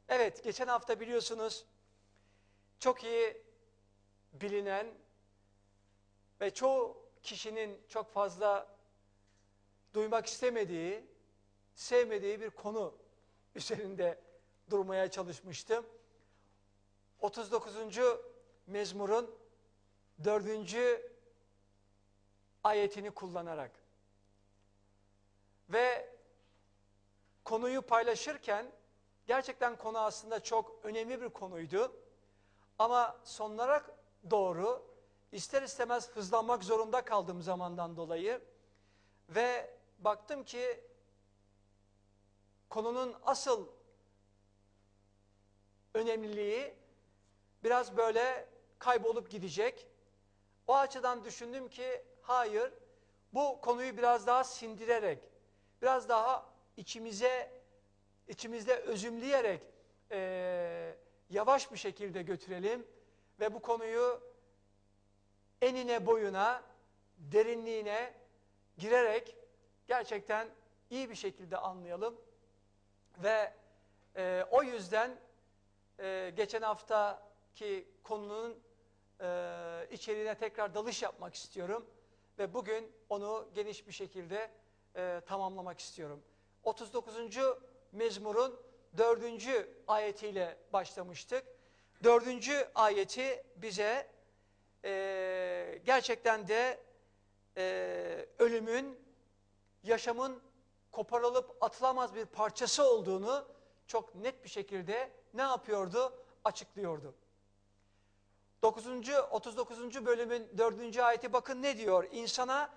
Evet, geçen hafta biliyorsunuz çok iyi bilinen ve çoğu kişinin çok fazla duymak istemediği, sevmediği bir konu üzerinde durmaya çalışmıştım. 39. mezmurun 4. ayetini kullanarak ve konuyu paylaşırken gerçekten konu aslında çok önemli bir konuydu. Ama sonlara doğru ister istemez hızlanmak zorunda kaldığım zamandan dolayı ve baktım ki konunun asıl önemliliği biraz böyle kaybolup gidecek. O açıdan düşündüm ki hayır, bu konuyu biraz daha sindirerek, biraz daha içimizde özümleyerek yavaş bir şekilde götürelim ve bu konuyu enine boyuna, derinliğine girerek gerçekten iyi bir şekilde anlayalım. Ve o yüzden geçen haftaki konunun içeriğine tekrar dalış yapmak istiyorum. Ve bugün onu geniş bir şekilde tamamlamak istiyorum. 39. mezmurun 4. ayetiyle başlamıştık. 4. ayeti bize gerçekten de ölümün, yaşamın koparılıp atılamaz bir parçası olduğunu çok net bir şekilde ne yapıyordu? Açıklıyordu. 39. bölümün 4. ayeti bakın ne diyor? İnsana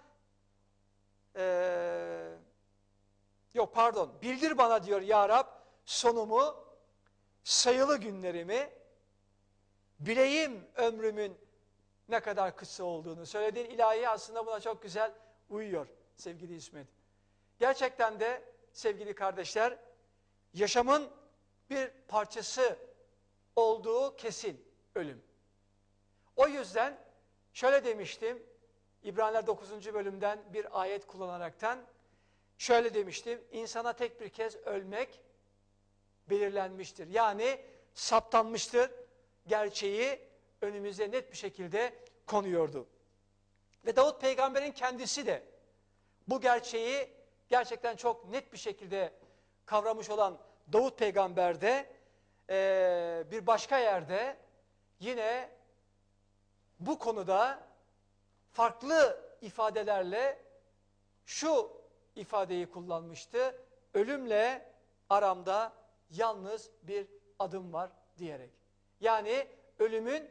bildir bana diyor ya Rab sonumu, sayılı günlerimi, bileyim ömrümün ne kadar kısa olduğunu. Söylediğin ilahi aslında buna çok güzel uyuyor sevgili İsmet. Gerçekten de sevgili kardeşler, yaşamın bir parçası olduğu kesin ölüm. O yüzden şöyle demiştim, İbraniler 9. bölümden bir ayet kullanaraktan şöyle demiştim, insana tek bir kez ölmek belirlenmiştir. Yani saptanmıştır, gerçeği önümüze net bir şekilde konuyordu. Ve Davut peygamberin kendisi de bu gerçeği gerçekten çok net bir şekilde kavramış olan Davut peygamber de bir başka yerde yine bu konuda farklı ifadelerle şu ifadeyi kullanmıştı. Ölümle aramda yalnız bir adım var diyerek. Yani ölümün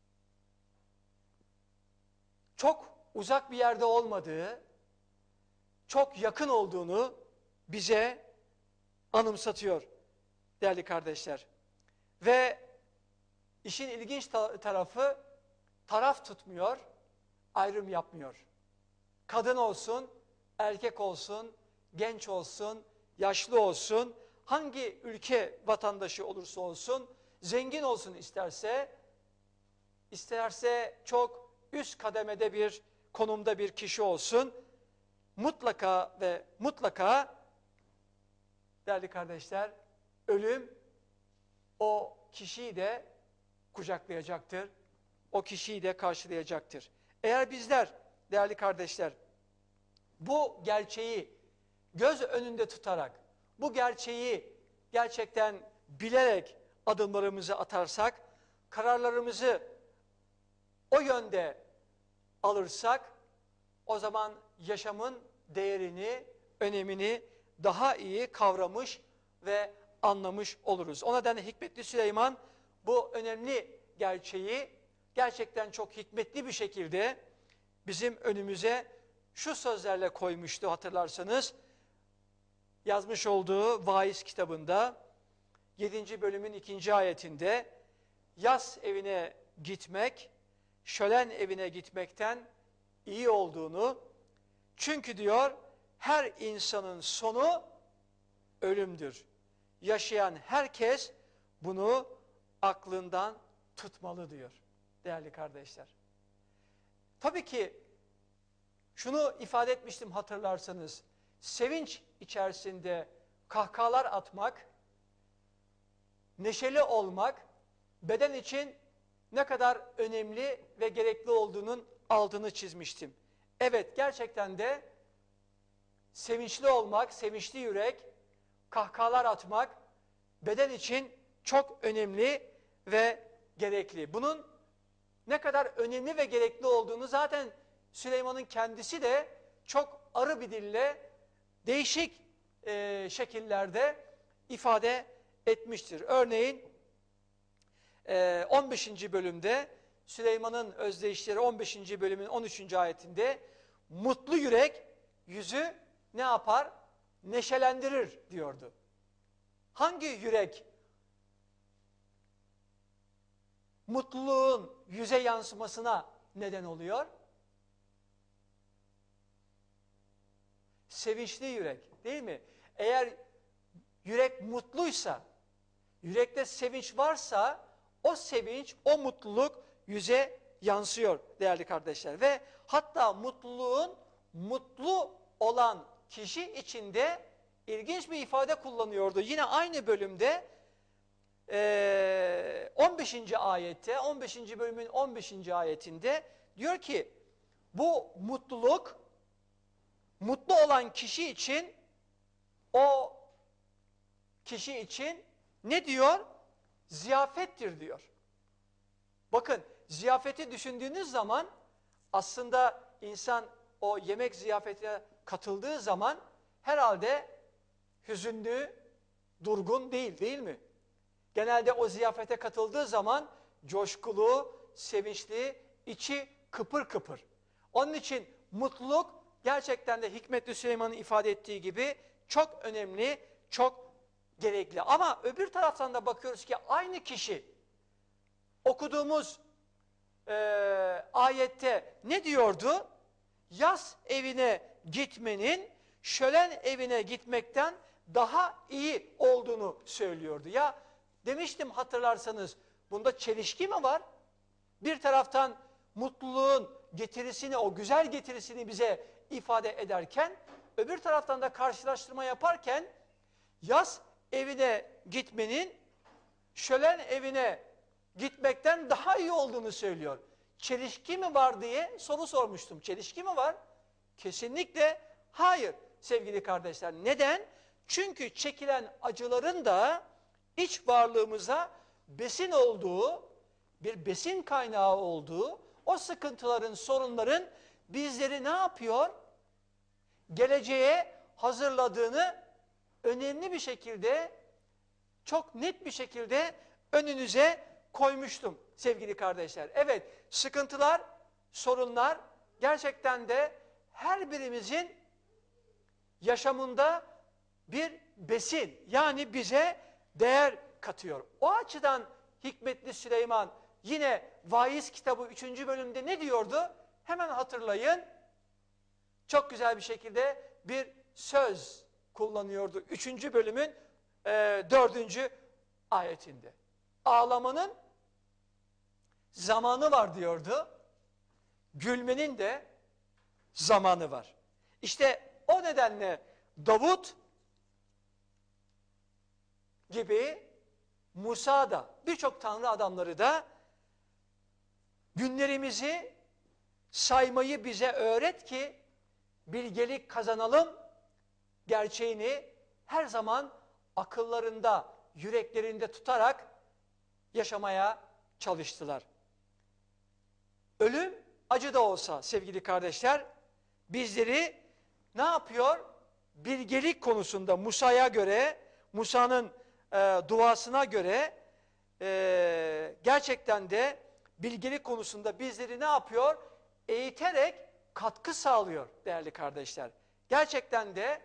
çok uzak bir yerde olmadığı, çok yakın olduğunu bize anımsatıyor değerli kardeşler. Ve işin ilginç tarafı taraf tutmuyor, ayrım yapmıyor. Kadın olsun, erkek olsun, genç olsun, yaşlı olsun, hangi ülke vatandaşı olursa olsun, zengin olsun isterse çok üst kademede bir konumda bir kişi olsun, mutlaka ve mutlaka değerli kardeşler, ölüm o kişiyi de kucaklayacaktır, o kişiyi de karşılayacaktır. Eğer bizler değerli kardeşler bu gerçeği göz önünde tutarak, bu gerçeği gerçekten bilerek adımlarımızı atarsak, kararlarımızı o yönde alırsak, o zaman yaşamın değerini, önemini daha iyi kavramış ve anlamış oluruz. O nedenle Hikmetli Süleyman bu önemli gerçeği gerçekten çok hikmetli bir şekilde bizim önümüze şu sözlerle koymuştu hatırlarsanız. Yazmış olduğu Vaiz kitabında 7. bölümün 2. ayetinde yas evine gitmek, şölen evine gitmekten iyi olduğunu, çünkü diyor her insanın sonu ölümdür. Yaşayan herkes bunu aklından tutmalı diyor değerli kardeşler. Tabii ki şunu ifade etmiştim hatırlarsanız, sevinç içerisinde kahkahalar atmak, neşeli olmak beden için ne kadar önemli ve gerekli olduğunun altını çizmiştim. Evet, gerçekten de sevinçli olmak, sevinçli yürek, kahkahalar atmak beden için çok önemli ve gerekli. Bunun ne kadar önemli ve gerekli olduğunu zaten Süleyman'ın kendisi de çok arı bir dille değişik şekillerde ifade etmiştir. Örneğin 15. bölümde Süleyman'ın özdeyişleri 15. bölümün 13. ayetinde mutlu yürek yüzü ne yapar? Neşelendirir diyordu. Hangi yürek mutluluğun yüze yansımasına neden oluyor? Sevinçli yürek, değil mi? Eğer yürek mutluysa, yürekte sevinç varsa o sevinç, o mutluluk yüze yansıyor değerli kardeşler. Ve hatta mutluluğun mutlu olan kişi içinde ilginç bir ifade kullanıyordu. Yine aynı bölümde 15. ayette, 15. bölümün 15. ayetinde diyor ki bu mutluluk mutlu olan kişi için, o kişi için ne diyor? Ziyafettir diyor. Bakın, ziyafeti düşündüğünüz zaman aslında insan o yemek ziyafetine katıldığı zaman herhalde hüzünlü, durgun değil mi? Genelde o ziyafete katıldığı zaman coşkulu, sevinçli, içi kıpır kıpır. Onun için mutluluk gerçekten de Hikmetli Süleyman'ın ifade ettiği gibi çok önemli, çok gerekli. Ama öbür taraftan da bakıyoruz ki aynı kişi okuduğumuz ayette ne diyordu? Yas evine gitmenin şölen evine gitmekten daha iyi olduğunu söylüyordu. Ya demiştim hatırlarsanız, bunda çelişki mi var? Bir taraftan mutluluğun getirisini, o güzel getirisini bize ifade ederken, öbür taraftan da karşılaştırma yaparken yas evine gitmenin şölen evine gitmekten daha iyi olduğunu söylüyor. Çelişki mi var diye soru sormuştum. Çelişki mi var? Kesinlikle hayır sevgili kardeşler. Neden? Çünkü çekilen acıların da iç varlığımıza besin olduğu, bir besin kaynağı olduğu, o sıkıntıların, sorunların bizleri ne yapıyor? Geleceğe hazırladığını önemli bir şekilde, çok net bir şekilde önünüze koymuştum sevgili kardeşler. Evet, sıkıntılar, sorunlar gerçekten de her birimizin yaşamında bir besin, yani bize değer katıyor. O açıdan Hikmetli Süleyman yine Vaiz kitabı 3. bölümde ne diyordu? Hemen hatırlayın. Çok güzel bir şekilde bir söz kullanıyordu. 3. bölümün 4. ayetinde. Ağlamanın zamanı var diyordu. Gülmenin de zamanı var. İşte o nedenle Davut gibi, Musa da, birçok tanrı adamları da günlerimizi saymayı bize öğret ki bilgelik kazanalım gerçeğini her zaman akıllarında, yüreklerinde tutarak yaşamaya çalıştılar. Ölüm acı da olsa sevgili kardeşler bizleri ne yapıyor? Bilgelik konusunda Musa'ya göre, Musa'nın duasına göre gerçekten de bilgelik konusunda bizleri ne yapıyor? Eğiterek katkı sağlıyor değerli kardeşler. Gerçekten de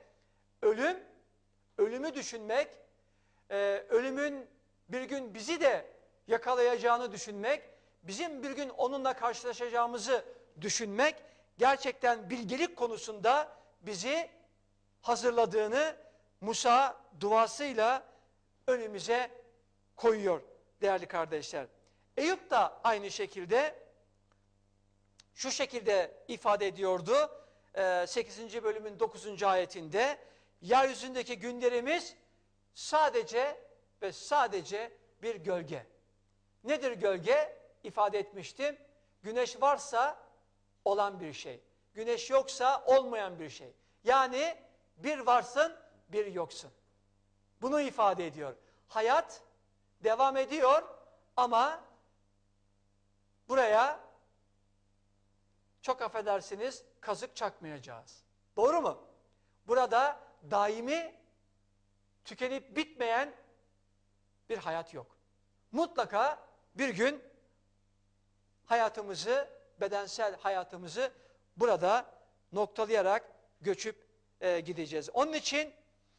ölümü düşünmek, ölümün bir gün bizi de yakalayacağını düşünmek, bizim bir gün onunla karşılaşacağımızı düşünmek, gerçekten bilgelik konusunda bizi hazırladığını Musa duasıyla önümüze koyuyor değerli kardeşler. Eyüp da aynı şekilde şu şekilde ifade ediyordu 8. bölümün 9. ayetinde: yeryüzündeki günlerimiz sadece ve sadece bir gölge. Nedir gölge? İfade etmiştim. Güneş varsa olan bir şey. Güneş yoksa olmayan bir şey. Yani bir varsın, bir yoksun. Bunu ifade ediyor. Hayat devam ediyor ama buraya çok affedersiniz kazık çakmayacağız. Doğru mu? Burada daimi tükenip bitmeyen bir hayat yok. Mutlaka bir gün hayatımızı, bedensel hayatımızı burada noktalayarak göçüp gideceğiz. Onun için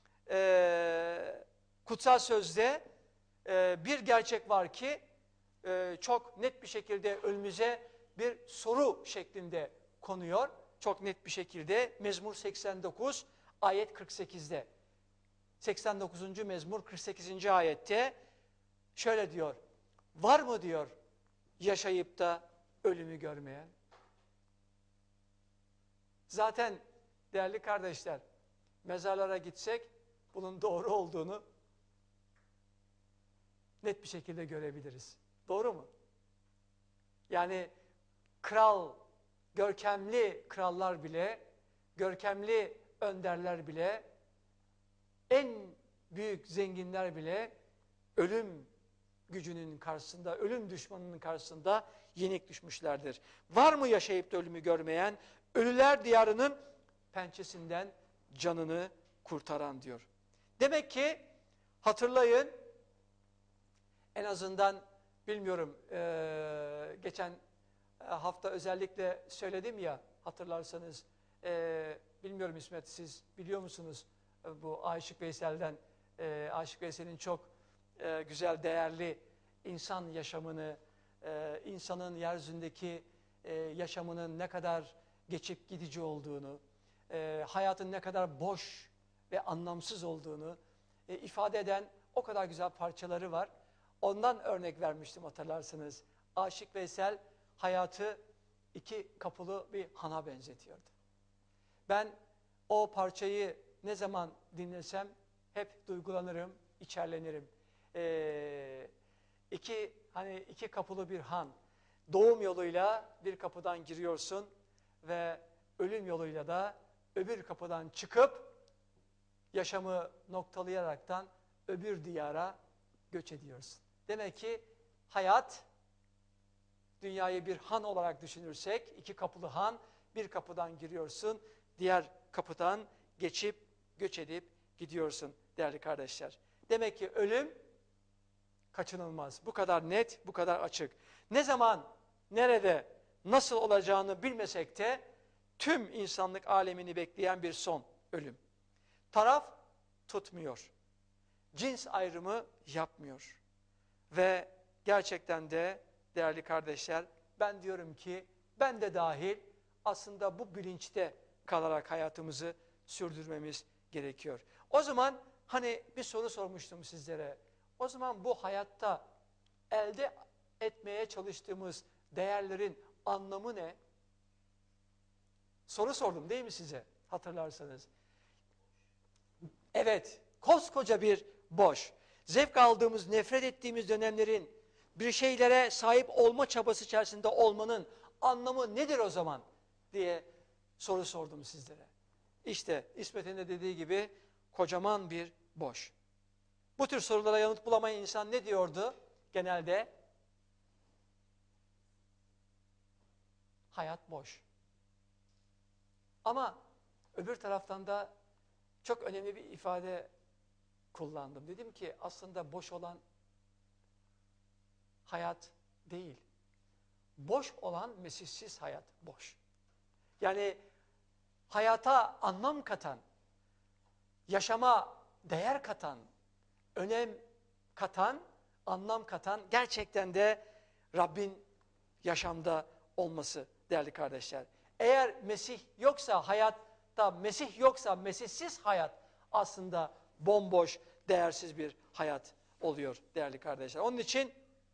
kutsal sözde bir gerçek var ki çok net bir şekilde önümüze bir soru şeklinde konuyor. Çok net bir şekilde Mezmur 89 ayet 48'de. 89. Mezmur 48. ayette şöyle diyor. Var mı diyor yaşayıp da ölümü görmeyen? Zaten değerli kardeşler, mezarlara gitsek bunun doğru olduğunu net bir şekilde görebiliriz. Doğru mu? Yani kral, görkemli krallar bile, görkemli önderler bile, en büyük zenginler bile ölüm gücünün karşısında, ölüm düşmanının karşısında yenik düşmüşlerdir. Var mı yaşayıp da ölümü görmeyen, ölüler diyarının pençesinden canını kurtaran diyor. Demek ki hatırlayın, en azından bilmiyorum geçen hafta özellikle söyledim ya, hatırlarsanız bilmiyorum İsmet, siz biliyor musunuz bu Aşık Veysel'den, Aşık Veysel'in çok güzel, değerli insan yaşamını, insanın yeryüzündeki yaşamının ne kadar geçip gidici olduğunu, hayatın ne kadar boş ve anlamsız olduğunu ifade eden o kadar güzel parçaları var. Ondan örnek vermiştim hatırlarsınız. Aşık Veysel hayatı iki kapılı bir hana benzetiyordu. Ben o parçayı ne zaman dinlesem hep duygulanırım, içerlenirim. İki kapılı bir han. Doğum yoluyla bir kapıdan giriyorsun ve ölüm yoluyla da öbür kapıdan çıkıp yaşamı noktalayaraktan öbür diyara göç ediyorsun. Demek ki hayat, dünyayı bir han olarak düşünürsek, iki kapılı han, bir kapıdan giriyorsun, diğer kapıdan geçip, göç edip gidiyorsun değerli kardeşler. Demek ki ölüm kaçınılmaz. Bu kadar net, bu kadar açık. Ne zaman, nerede, nasıl olacağını bilmesek de tüm insanlık alemini bekleyen bir son, ölüm. Taraf tutmuyor. Cins ayrımı yapmıyor. Ve gerçekten de değerli kardeşler, ben diyorum ki ben de dahil aslında bu bilinçte kalarak hayatımızı sürdürmemiz gerekiyor. O zaman hani bir soru sormuştum sizlere. O zaman bu hayatta elde etmeye çalıştığımız değerlerin anlamı ne? Soru sordum değil mi size hatırlarsanız? Evet, koskoca bir boş. Zevk aldığımız, nefret ettiğimiz dönemlerin bir şeylere sahip olma çabası içerisinde olmanın anlamı nedir o zaman diye soru sordum sizlere. İşte İsmet'in de dediği gibi kocaman bir boş. Bu tür sorulara yanıt bulamayan insan ne diyordu genelde? Hayat boş. Ama öbür taraftan da çok önemli bir ifade kullandım. Dedim ki aslında boş olan hayat değil. Boş olan mesihsiz hayat boş. Yani hayata anlam katan, yaşama değer katan, önem katan, anlam katan gerçekten de Rabbin yaşamda olması değerli kardeşler. Eğer Mesih yoksa hayatta, Mesih yoksa mesihsiz hayat aslında bomboş, değersiz bir hayat oluyor değerli kardeşler. Onun için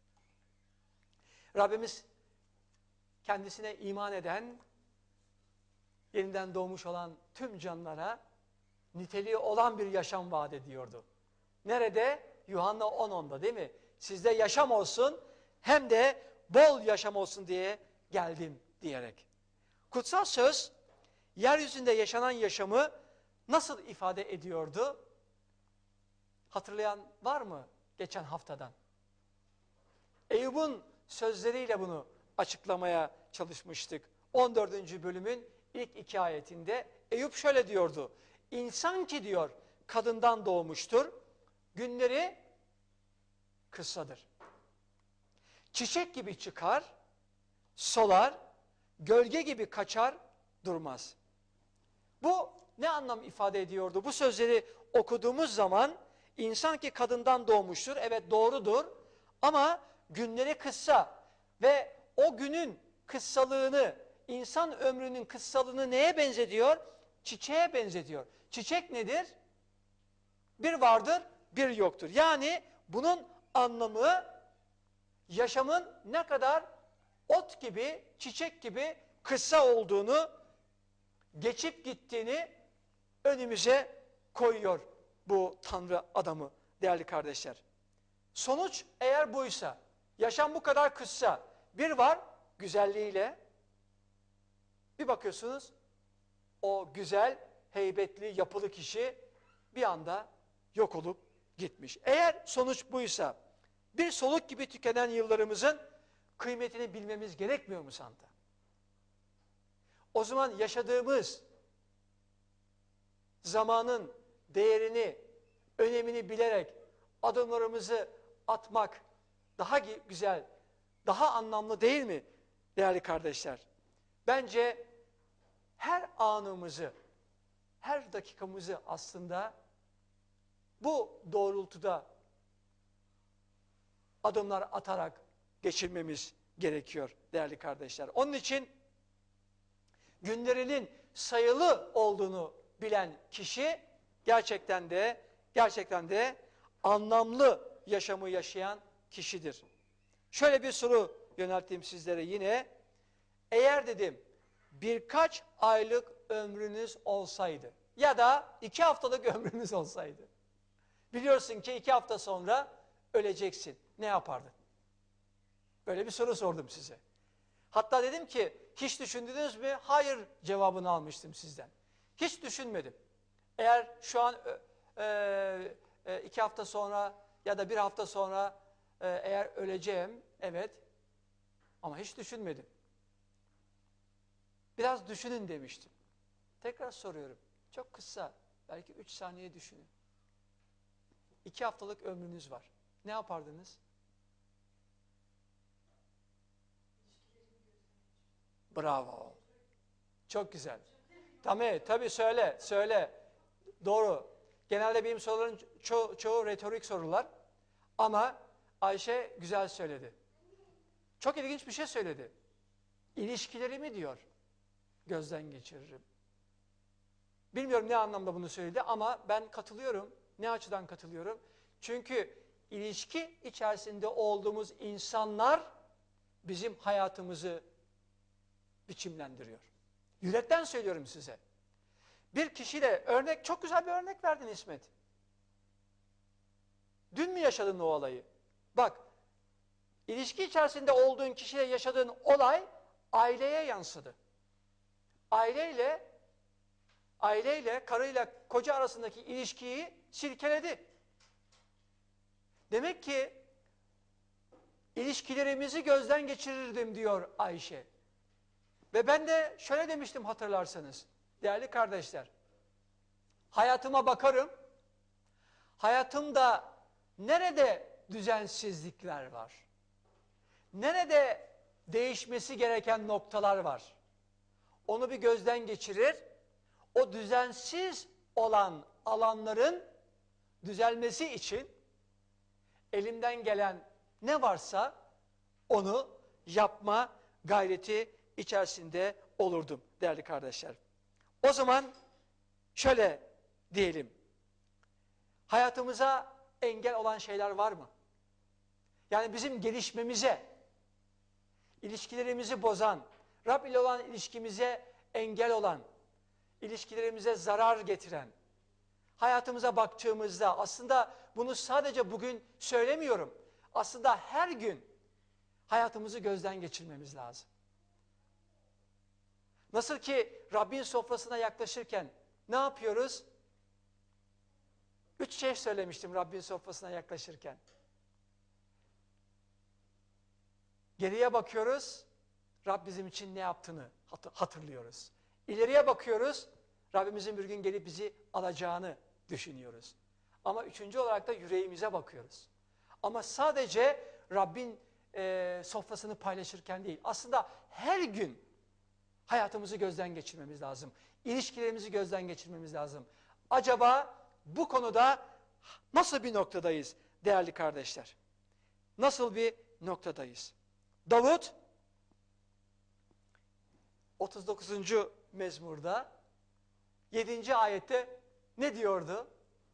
Rabbimiz kendisine iman eden, yeniden doğmuş olan tüm canlara niteliği olan bir yaşam vaat ediyordu. Nerede? Yuhanna 10.10'da değil mi? Sizde yaşam olsun, hem de bol yaşam olsun diye geldim diyerek. Kutsal söz, yeryüzünde yaşanan yaşamı nasıl ifade ediyordu? Hatırlayan var mı geçen haftadan? Eyüp'ün sözleriyle bunu açıklamaya çalışmıştık. 14. bölümün ilk 2 ayetinde Eyüp şöyle diyordu. İnsan ki diyor kadından doğmuştur, günleri kısadır. Çiçek gibi çıkar, solar, gölge gibi kaçar, durmaz. Bu ne anlam ifade ediyordu? Bu sözleri okuduğumuz zaman insan ki kadından doğmuştur, evet doğrudur ama günleri kısa ve o günün kıssalığını, insan ömrünün kıssalığını neye benzetiyor? Çiçeğe benzetiyor. Çiçek nedir? Bir vardır, bir yoktur. Yani bunun anlamı yaşamın ne kadar ot gibi, çiçek gibi kısa olduğunu, geçip gittiğini önümüze koyuyor bu Tanrı adamı değerli kardeşler. Sonuç eğer buysa, yaşam bu kadar kısa, bir var güzelliğiyle, bir bakıyorsunuz o güzel, heybetli, yapılı kişi bir anda yok olup gitmiş. Eğer sonuç buysa, bir soluk gibi tükenen yıllarımızın kıymetini bilmemiz gerekmiyor mu santa? O zaman yaşadığımız zamanın değerini, önemini bilerek adımlarımızı atmak daha güzel, daha anlamlı değil mi değerli kardeşler? Bence her anımızı, her dakikamızı aslında bu doğrultuda adımlar atarak geçirmemiz gerekiyor değerli kardeşler. Onun için günlerinin sayılı olduğunu bilen kişi gerçekten de anlamlı yaşamı yaşayan kişidir. Şöyle bir soru yönelteyim sizlere yine. Eğer dedim birkaç aylık ömrünüz olsaydı ya da 2 haftalık ömrünüz olsaydı, biliyorsun ki 2 hafta sonra öleceksin. Ne yapardın? Böyle bir soru sordum size. Hatta dedim ki hiç düşündünüz mü? Hayır cevabını almıştım sizden. Hiç düşünmedim. Eğer şu an 2 hafta sonra ya da 1 hafta sonra eğer öleceğim, evet, ama hiç düşünmedim. Biraz düşünün demiştim. Tekrar soruyorum. Çok kısa, belki 3 saniye düşünün. 2 haftalık ömrünüz var. Ne yapardınız? Bravo. Çok güzel. Tabii söyle. Doğru. Genelde benim sorularım çoğu retorik sorular. Ama Ayşe güzel söyledi. Çok ilginç bir şey söyledi. İlişkilerimi diyor gözden geçiririm. Bilmiyorum ne anlamda bunu söyledi ama ben katılıyorum. Ne açıdan katılıyorum? Çünkü ilişki içerisinde olduğumuz insanlar bizim hayatımızı biçimlendiriyor. Yürekten söylüyorum size. Bir kişiyle çok güzel bir örnek verdin İsmet. Dün mü yaşadın o olayı? Bak, ilişki içerisinde olduğun kişiyle yaşadığın olay aileye yansıdı. Aileyle, karıyla koca arasındaki ilişkiyi silkeledi. Demek ki ilişkilerimizi gözden geçirirdim diyor Ayşe. Ve ben de şöyle demiştim hatırlarsanız. Değerli kardeşler, hayatıma bakarım. Hayatımda nerede düzensizlikler var? Nerede değişmesi gereken noktalar var? Onu bir gözden geçirir. O düzensiz olan alanların düzelmesi için elimden gelen ne varsa onu yapma gayreti içerisinde olurdum değerli kardeşler. O zaman şöyle diyelim. Hayatımıza engel olan şeyler var mı? Yani bizim gelişmemize, ilişkilerimizi bozan, Rab ile olan ilişkimize engel olan, ilişkilerimize zarar getiren, hayatımıza baktığımızda aslında bunu sadece bugün söylemiyorum. Aslında her gün hayatımızı gözden geçirmemiz lazım. Nasıl ki Rabbin sofrasına yaklaşırken ne yapıyoruz? 3 şey söylemiştim Rabbin sofrasına yaklaşırken. Geriye bakıyoruz, Rab bizim için ne yaptığını hatırlıyoruz. İleriye bakıyoruz, Rabbimizin bir gün gelip bizi alacağını düşünüyoruz. Ama üçüncü olarak da yüreğimize bakıyoruz. Ama sadece Rabbin sofrasını paylaşırken değil, aslında her gün hayatımızı gözden geçirmemiz lazım. İlişkilerimizi gözden geçirmemiz lazım. Acaba bu konuda nasıl bir noktadayız değerli kardeşler? Nasıl bir noktadayız? Davut 39. mezmurda 7. ayette ne diyordu?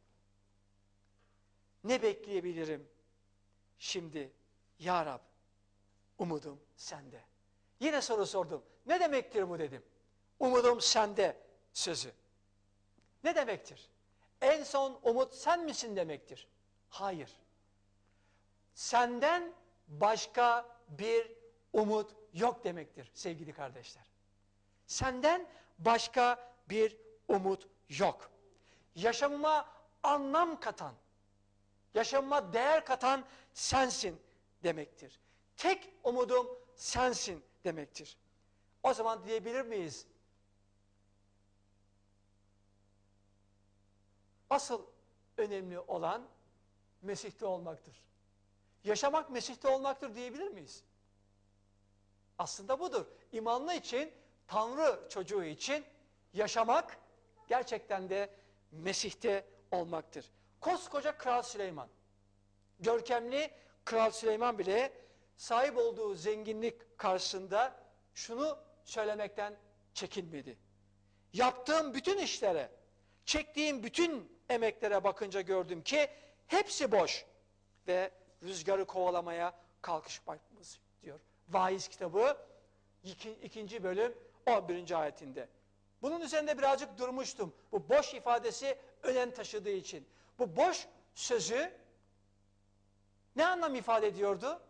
Ne bekleyebilirim şimdi ya Rab, umudum sende. Yine soru sordum. Ne demektir bu dedim. Umudum sende sözü. Ne demektir? En son umut sen misin demektir. Hayır. Senden başka bir umut yok demektir sevgili kardeşler. Senden başka bir umut yok. Yaşamıma anlam katan, yaşamıma değer katan sensin demektir. Tek umudum sensin demektir. O zaman diyebilir miyiz? Asıl önemli olan Mesih'te olmaktır. Yaşamak Mesih'te olmaktır diyebilir miyiz? Aslında budur. İmanlı için, Tanrı çocuğu için yaşamak gerçekten de Mesih'te olmaktır. Koskoca Kral Süleyman, görkemli Kral Süleyman bile sahip olduğu zenginlik karşısında şunu söylemekten çekinmedi. Yaptığım bütün işlere, çektiğim bütün emeklere bakınca gördüm ki hepsi boş ve rüzgarı kovalamaya kalkışmamız diyor. Vaiz kitabı 2. bölüm 11. ayetinde. Bunun üzerinde birazcık durmuştum. Bu boş ifadesi önem taşıdığı için. Bu boş sözü ne anlam ifade ediyordu?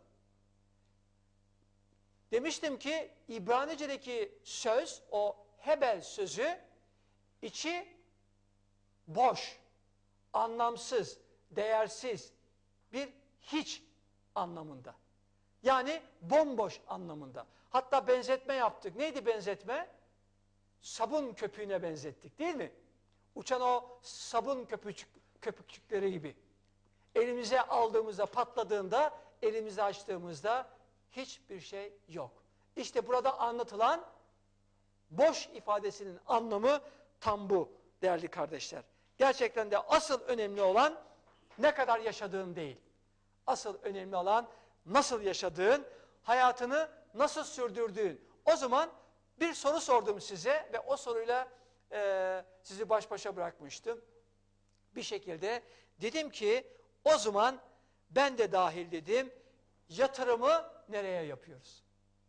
Demiştim ki İbranice'deki söz, o hebel sözü içi boş, anlamsız, değersiz, bir hiç anlamında. Yani bomboş anlamında. Hatta benzetme yaptık. Neydi benzetme? Sabun köpüğüne benzettik değil mi? Uçan o sabun köpükçükleri gibi. Elimize aldığımızda, patladığında, elimizi açtığımızda hiçbir şey yok. İşte burada anlatılan boş ifadesinin anlamı tam bu değerli kardeşler. Gerçekten de asıl önemli olan ne kadar yaşadığın değil. Asıl önemli olan nasıl yaşadığın, hayatını nasıl sürdürdüğün. O zaman bir soru sordum size ve o soruyla sizi baş başa bırakmıştım. Bir şekilde dedim ki o zaman ben de dahil dedim, yatırımı nereye yapıyoruz?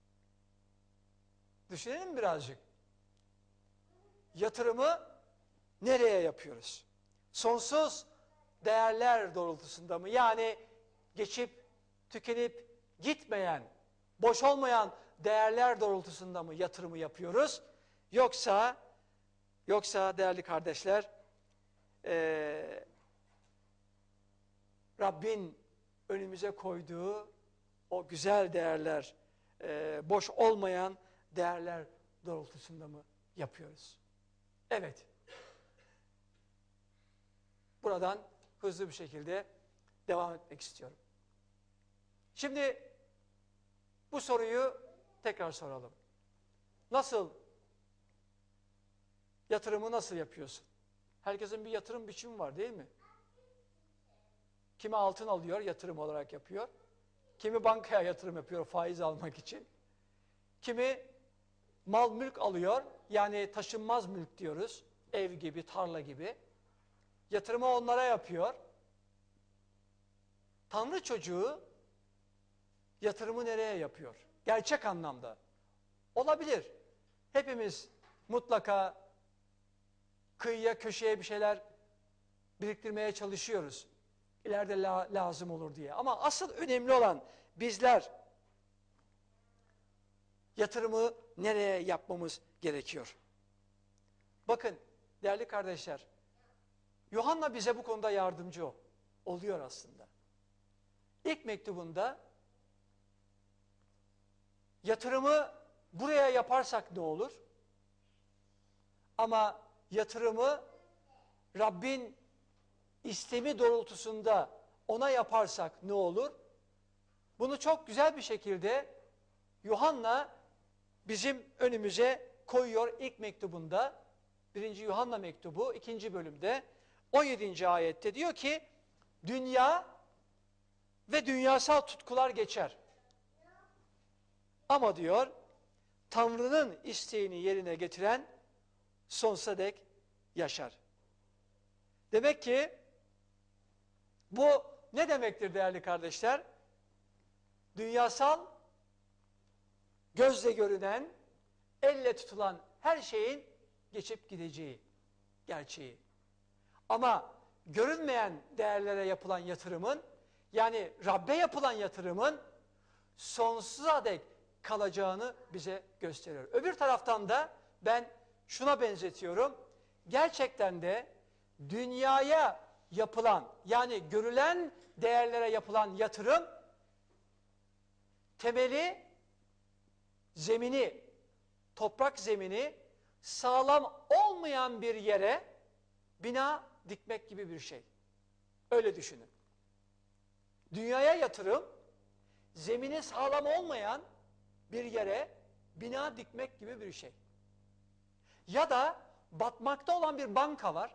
Düşünelim birazcık. Yatırımı nereye yapıyoruz? Sonsuz değerler doğrultusunda mı? Yani geçip tükenip gitmeyen, boş olmayan değerler doğrultusunda mı yatırımı yapıyoruz? Yoksa değerli kardeşler, Rabbin önümüze koyduğu o güzel değerler, boş olmayan değerler doğrultusunda mı yapıyoruz? Evet. Buradan hızlı bir şekilde devam etmek istiyorum. Şimdi bu soruyu tekrar soralım. Yatırımı nasıl yapıyorsun? Herkesin bir yatırım biçimi var değil mi? Kimi altın alıyor, yatırım olarak yapıyor. Kimi bankaya yatırım yapıyor faiz almak için. Kimi mal mülk alıyor, yani taşınmaz mülk diyoruz. Ev gibi, tarla gibi. Yatırımı onlara yapıyor. Tanrı çocuğu yatırımı nereye yapıyor? Gerçek anlamda. Olabilir. Hepimiz mutlaka kıyıya, köşeye bir şeyler biriktirmeye çalışıyoruz. ileride lazım olur diye. Ama asıl önemli olan bizler yatırımı nereye yapmamız gerekiyor? Bakın değerli kardeşler, Yuhanna bize bu konuda yardımcı oluyor aslında. İlk mektubunda yatırımı buraya yaparsak ne olur? Ama yatırımı Rabbin istemi doğrultusunda ona yaparsak ne olur? Bunu çok güzel bir şekilde Yuhanna bizim önümüze koyuyor ilk mektubunda. 1. Yuhanna mektubu 2. bölümde 17. ayette diyor ki dünya ve dünyasal tutkular geçer. Ama diyor Tanrı'nın isteğini yerine getiren sonsuza dek yaşar. Demek ki bu ne demektir değerli kardeşler? Dünyasal, gözle görünen, elle tutulan her şeyin geçip gideceği gerçeği. Ama görünmeyen değerlere yapılan yatırımın, yani Rabbe yapılan yatırımın sonsuza dek kalacağını bize gösteriyor. Öbür taraftan da ben şuna benzetiyorum. Gerçekten de dünyaya yapılan, yani görülen değerlere yapılan yatırım temeli, zemini, toprak zemini sağlam olmayan bir yere bina dikmek gibi bir şey. Öyle düşünün. Dünyaya yatırım, zemini sağlam olmayan bir yere bina dikmek gibi bir şey. Ya da batmakta olan bir banka var.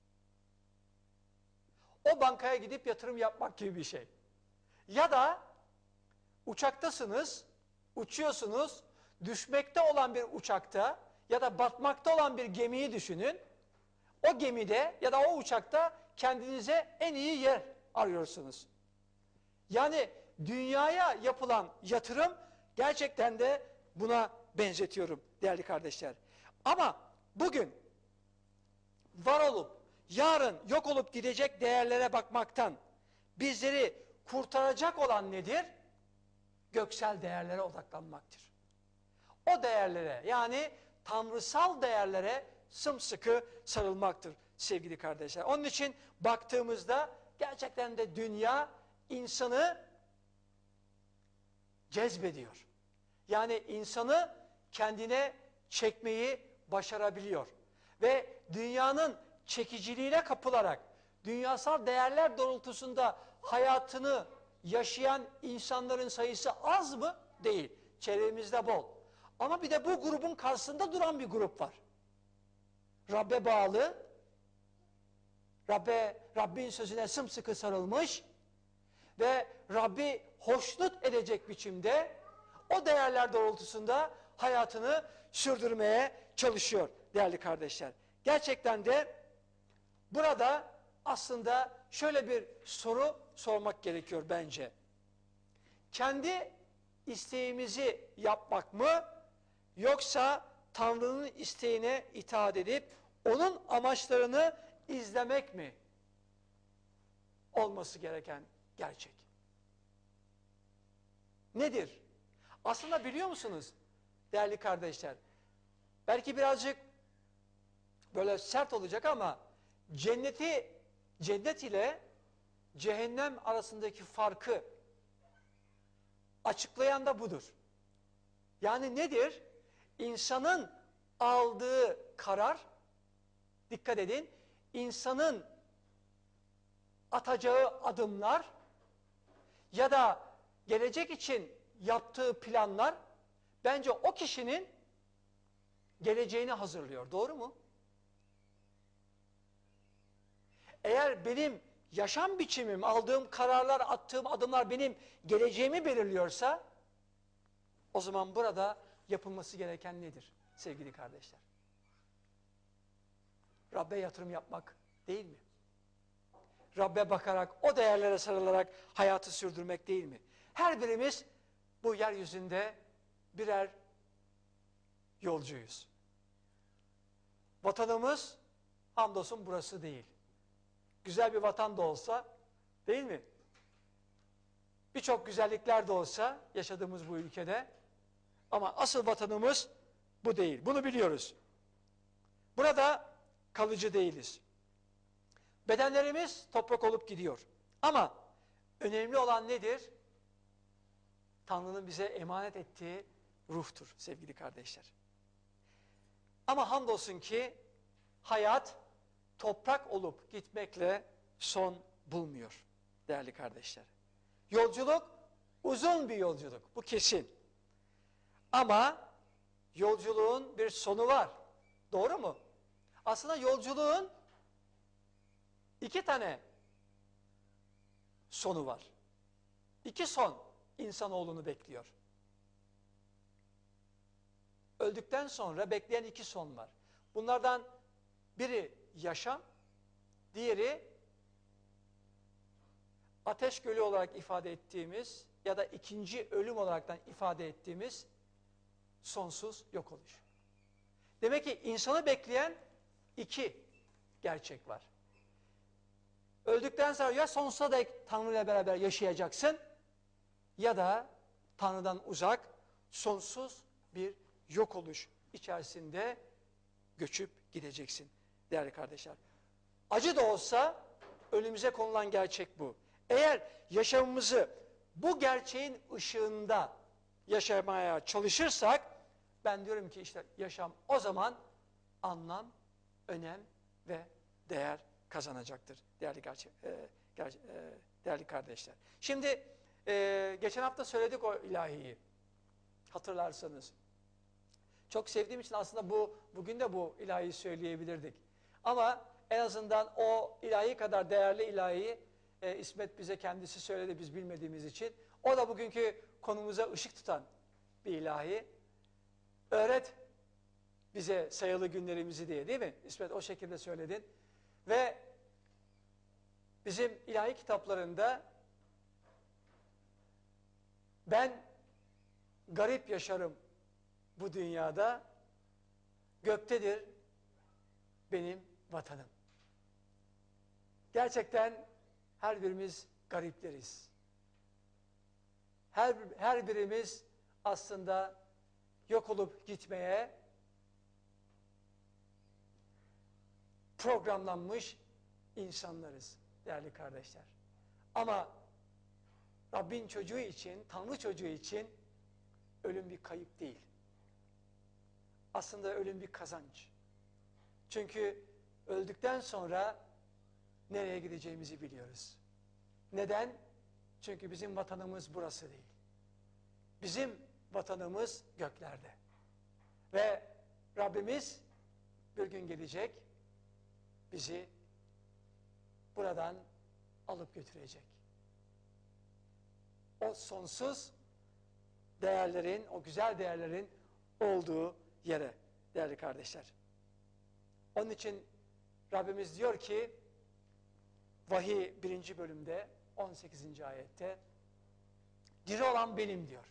O bankaya gidip yatırım yapmak gibi bir şey. Ya da uçaktasınız, uçuyorsunuz, düşmekte olan bir uçakta ya da batmakta olan bir gemiyi düşünün. O gemide ya da o uçakta kendinize en iyi yer arıyorsunuz. Yani dünyaya yapılan yatırım gerçekten de buna benzetiyorum değerli kardeşler. Ama bugün var olup yarın yok olup gidecek değerlere bakmaktan bizleri kurtaracak olan nedir? Göksel değerlere odaklanmaktır. O değerlere, yani tanrısal değerlere sımsıkı sarılmaktır sevgili kardeşler. Onun için baktığımızda gerçekten de dünya insanı cezbediyor. Yani insanı kendine çekmeyi başarabiliyor. Ve dünyanın çekiciliğine kapılarak dünyasal değerler doğrultusunda hayatını yaşayan insanların sayısı az mı? Değil. Çevremizde bol. Ama bir de bu grubun karşısında duran bir grup var. Rabbe bağlı, Rabbin sözüne sımsıkı sarılmış ve Rabbi hoşnut edecek biçimde o değerler doğrultusunda hayatını sürdürmeye çalışıyor değerli kardeşler. Gerçekten de burada aslında şöyle bir soru sormak gerekiyor bence. Kendi isteğimizi yapmak mı, yoksa Tanrı'nın isteğine itaat edip onun amaçlarını izlemek mi olması gereken gerçek? Nedir? Aslında biliyor musunuz değerli kardeşler? Belki birazcık böyle sert olacak ama cennet ile cehennem arasındaki farkı açıklayan da budur. Yani nedir? İnsanın aldığı karar, dikkat edin, insanın atacağı adımlar ya da gelecek için yaptığı planlar bence o kişinin geleceğini hazırlıyor. Doğru mu? Eğer benim yaşam biçimim, aldığım kararlar, attığım adımlar benim geleceğimi belirliyorsa, o zaman burada yapılması gereken nedir sevgili kardeşler? Rabbe yatırım yapmak değil mi? Rabbe bakarak, o değerlere sarılarak hayatı sürdürmek değil mi? Her birimiz bu yeryüzünde birer yolcuyuz. Vatanımız hamdolsun burası değil. Güzel bir vatan da olsa Değil mi? Birçok güzellikler de olsa yaşadığımız bu ülkede ama asıl vatanımız bu değil. Bunu biliyoruz. Burada kalıcı değiliz. Bedenlerimiz toprak olup gidiyor. Ama önemli olan nedir? Tanrı'nın bize emanet ettiği ruhtur sevgili kardeşler. Ama hamdolsun ki hayat toprak olup gitmekle son bulmuyor değerli kardeşler. Yolculuk uzun bir yolculuk, bu kesin. Ama yolculuğun bir sonu var. Doğru mu? Aslında yolculuğun iki tane sonu var. İki son insanoğlunu bekliyor. Öldükten sonra bekleyen iki son var. Bunlardan biri yaşam, diğeri ateş gölü olarak ifade ettiğimiz ya da ikinci ölüm olaraktan ifade ettiğimiz sonsuz yok oluş. Demek ki insanı bekleyen iki gerçek var. Öldükten sonra ya sonsuza dek Tanrı ile beraber yaşayacaksın ya da Tanrı'dan uzak sonsuz bir yok oluş içerisinde göçüp gideceksin değerli kardeşler. Acı da olsa önümüze konulan gerçek bu. Eğer yaşamımızı bu gerçeğin ışığında yaşamaya çalışırsak ben diyorum ki işte yaşam o zaman anlam, önem ve değer kazanacaktır değerli kardeşler. Şimdi geçen hafta söyledik o ilahiyi. Hatırlarsanız. Çok sevdiğim için aslında bugün de bu ilahiyi söyleyebilirdik. Ama en azından o ilahi kadar değerli ilahiyi İsmet bize kendisi söyledi biz bilmediğimiz için. O da bugünkü konumuza ışık tutan bir ilahi. Öğret bize sayılı günlerimizi diye, değil mi? İsmet o şekilde söyledin. Ve bizim ilahi kitaplarında ben garip yaşarım bu dünyada, göktedir benim vatanım. Gerçekten her birimiz garipleriz. Her birimiz aslında yok olup gitmeye programlanmış insanlarız değerli kardeşler. Ama Rabbin çocuğu için, Tanrı çocuğu için ölüm bir kayıp değil. Aslında ölüm bir kazanç. Çünkü öldükten sonra nereye gideceğimizi biliyoruz. Neden? Çünkü bizim vatanımız burası değil. Bizim vatanımız göklerde. Ve Rabbimiz bir gün gelecek, bizi buradan alıp götürecek. O sonsuz değerlerin, o güzel değerlerin olduğu yere değerli kardeşler. Onun için Rabbimiz diyor ki Vahiy 1. bölümde 18. ayette diri olan benim diyor.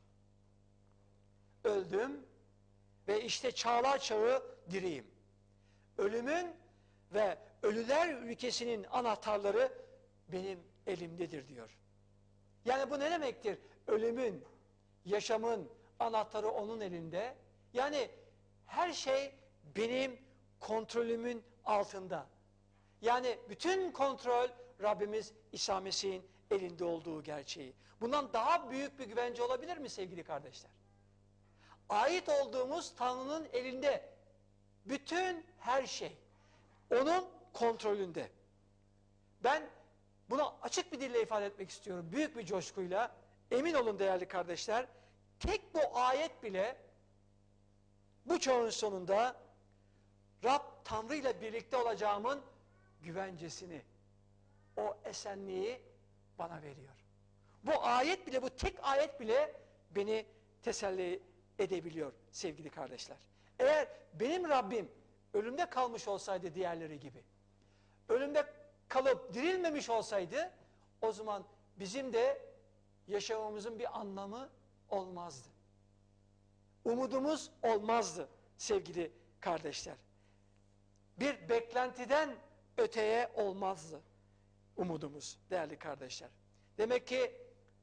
Öldüm ve işte çağlar çağı diriyim. Ölümün ve ölüler ülkesinin anahtarları benim elimdedir diyor. Yani bu ne demektir? Ölümün, yaşamın anahtarı onun elinde. Yani her şey benim kontrolümün altında. Yani bütün kontrol Rabbimiz İsa Mesih'in elinde olduğu gerçeği. Bundan daha büyük bir güvence olabilir mi sevgili kardeşler? Ait olduğumuz Tanrı'nın elinde. Bütün her şey. Onun kontrolünde. Ben bunu açık bir dille ifade etmek istiyorum. Büyük bir coşkuyla. Emin olun değerli kardeşler. Tek bu ayet bile bu çağın sonunda Rab Tanrı ile birlikte olacağımın güvencesini, o esenliği bana veriyor. Bu ayet bile, bu tek ayet bile beni teselli edebiliyor sevgili kardeşler. Eğer benim Rabbim ölümde kalmış olsaydı diğerleri gibi, ölümde kalıp dirilmemiş olsaydı, o zaman bizim de yaşamamızın bir anlamı olmazdı. Umudumuz olmazdı sevgili kardeşler. Bir beklentiden öteye olmazdı. umudumuz değerli kardeşler. Demek ki